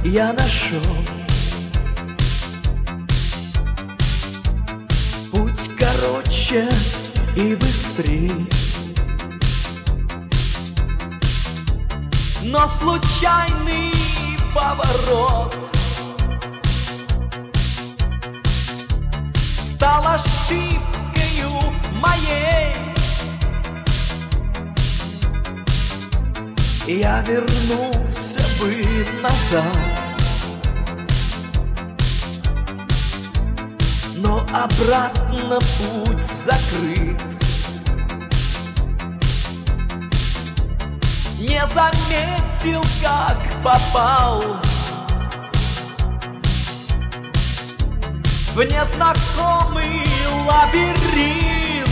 я нашел. Путь короче и быстрей, но случайный поворот стал ошибкою моей. Я вернулся бы назад, но обратно путь закрыт. Не заметил, как попал в незнакомый лабиринт.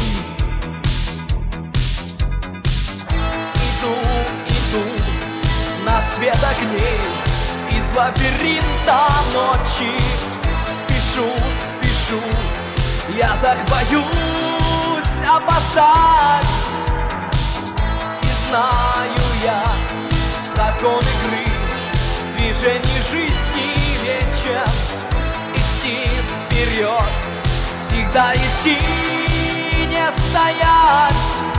Иду на свет огней из лабиринта ночи. Спешу, я так боюсь опоздать. И знаю я закон игры, движений жизни вечен. Идти вперед, всегда идти, не стоять.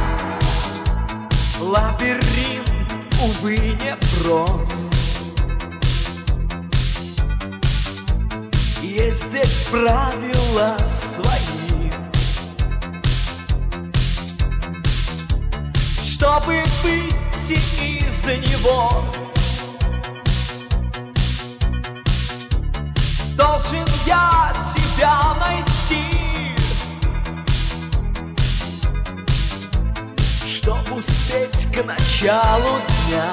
Лабиринт, увы, не прост. Есть здесь правила свои, чтобы выйти из него, должен я себя найти, чтобы успеть к началу дня.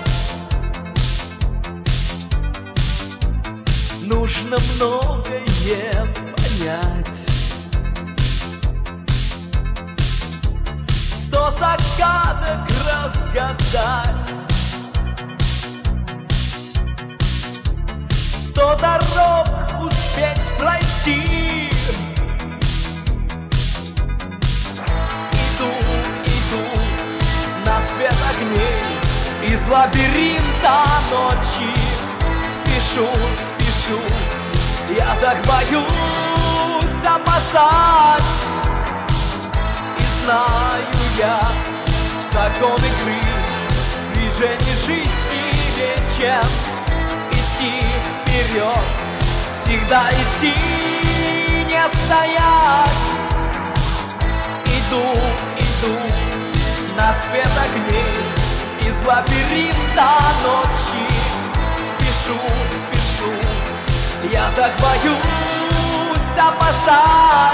Нужно многое понять. 100 загадок разгадать, 100 дорог успеть пройти. Иду на свет огней из лабиринта ночи. Спешу, я так боюсь опоздать. И знаю я закон игры, движений жизни вечен. Идти вперед, всегда идти, не стоять. Иду на свет огней из лабиринта ночи. Спешу, я так боюсь опоздать.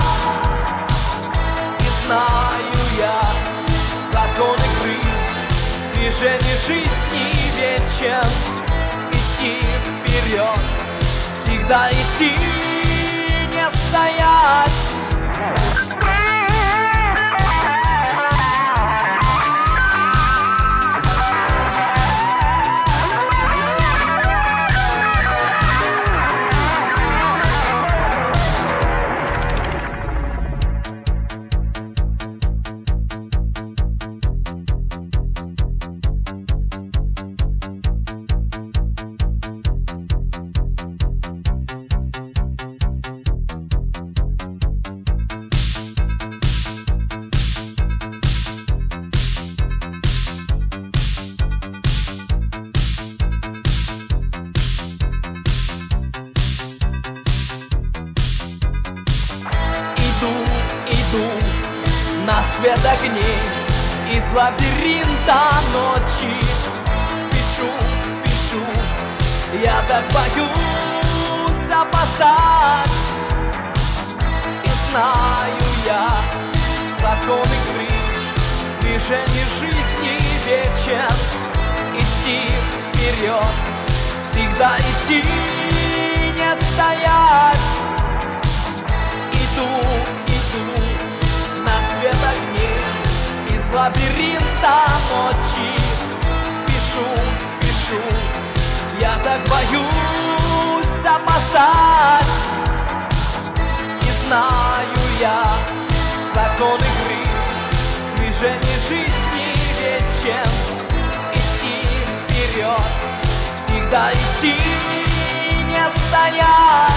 И знаю я закон игры, движений жизни вечен. Идти вперед, всегда идти, не стоять. Иду на свет огней из лабиринта ночи. Спешу, я так боюсь опоздать. И знаю я закон игры, движений жизни вечен. Идти вперед, всегда идти, не стоять. Иду на свет огней из лабиринта ночи. Спешу, я так боюсь опоздать. И знаю я закон игры, движений жизни вечен. Идти вперед, всегда идти, стоят